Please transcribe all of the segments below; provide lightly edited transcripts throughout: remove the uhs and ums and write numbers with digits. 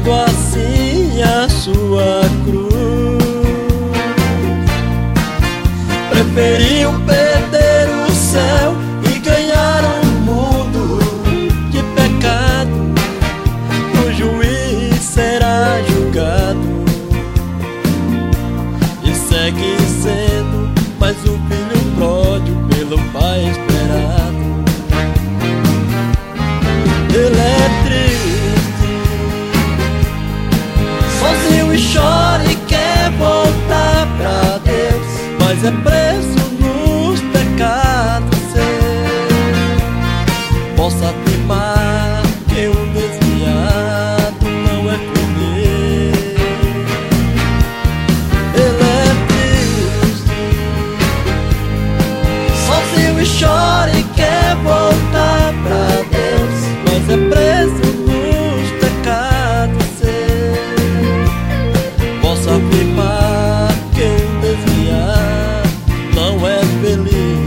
carregando assim a sua cruz. Preferiu perder o céu e ganhar um mundo de pecado. O juiz será julgado e segue sendo mais um filho pródigo pelo pai esperado. Ele é triste, sozinho e chora e quer voltar pra Deus, mas é preso nos pecados seu. Posso afirmar que um desviado não é feliz. Ele é triste, sozinho e chora e quer voltar pra Deus, mas é preso nos pecados seu. Posso afirmar que um desviado não é feliz.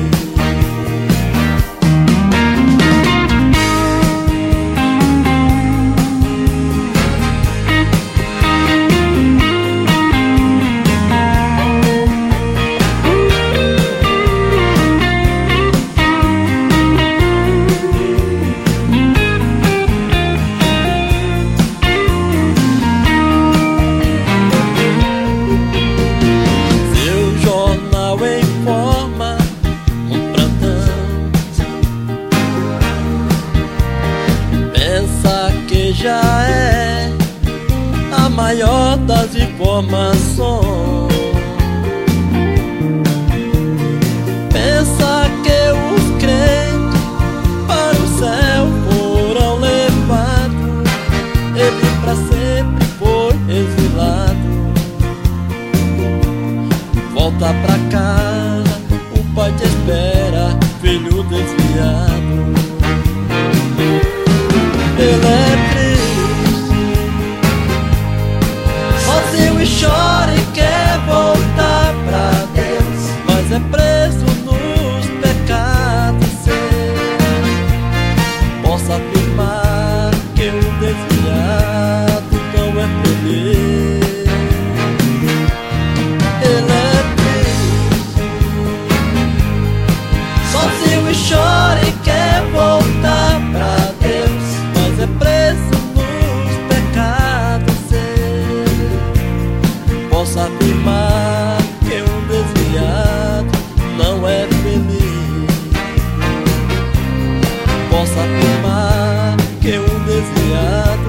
Já é a maior das informações. Pensa que os crentes para o céu foram levados, ele pra sempre foi exilado. Volta pra casa, o pai te espera, filho desviado. Ele é sozinho e chora e quer voltar pra Deus, mas é preso nos pecados seus. Posso afirmar que um desviado não é feliz. Ele é triste, sozinho e chora e quer voltar pra Deus, mas é preso nos pecados seus. Posso afirmar que um desviado não é feliz. Posso afirmar que um desviado